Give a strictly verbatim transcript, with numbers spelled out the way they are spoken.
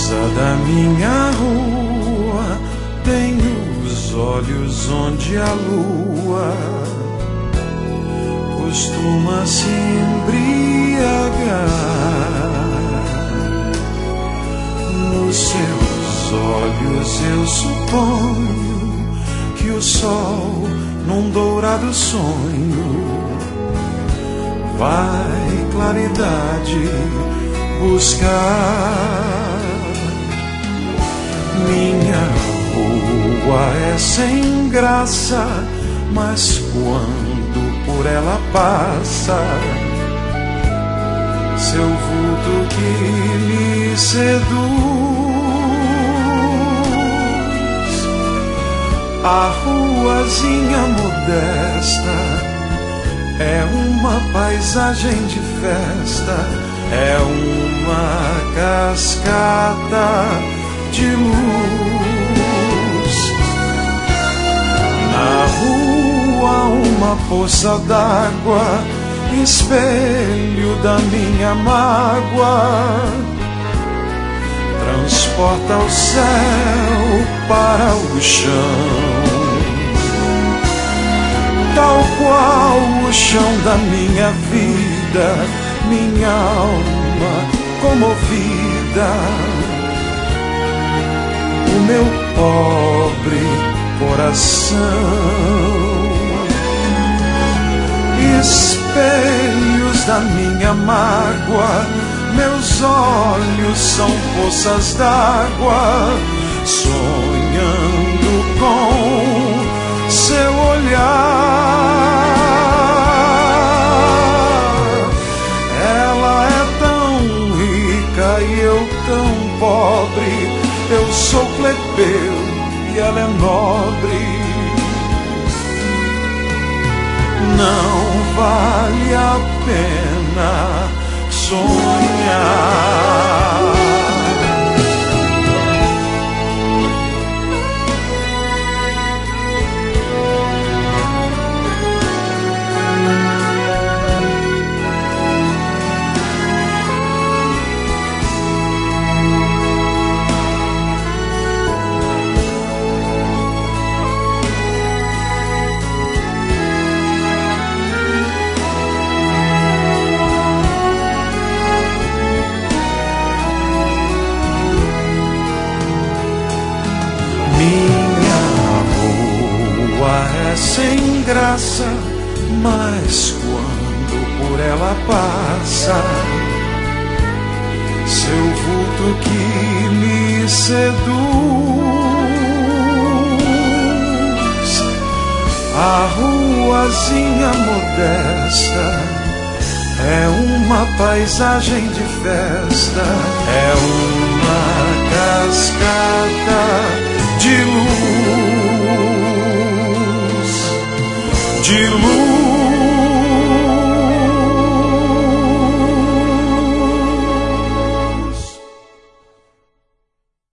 Da minha rua tem os olhos onde a lua costuma se embriagar. Nos seus olhos eu suponho que o sol, num dourado sonho, vai claridade buscar. Minha rua é sem graça, mas quando por ela passa, seu vulto que me seduz, a ruazinha modesta é uma paisagem de festa, é uma cascata de luz. Na rua uma poça d'água, espelho da minha mágoa, transporta o céu para o chão, tal qual o chão da minha vida, minha alma comovida. O meu pobre coração, espelhos da minha mágoa, meus olhos são poças d'água, sonhando com seu olhar. Ela é tão rica e eu tão pobre, eu sou plebeu e ela é nobre. Não vale a pena sonhar. É sem graça, mas quando por ela passa, seu vulto que me seduz, a ruazinha modesta é uma paisagem de festa, é uma cascata de luz. De luz.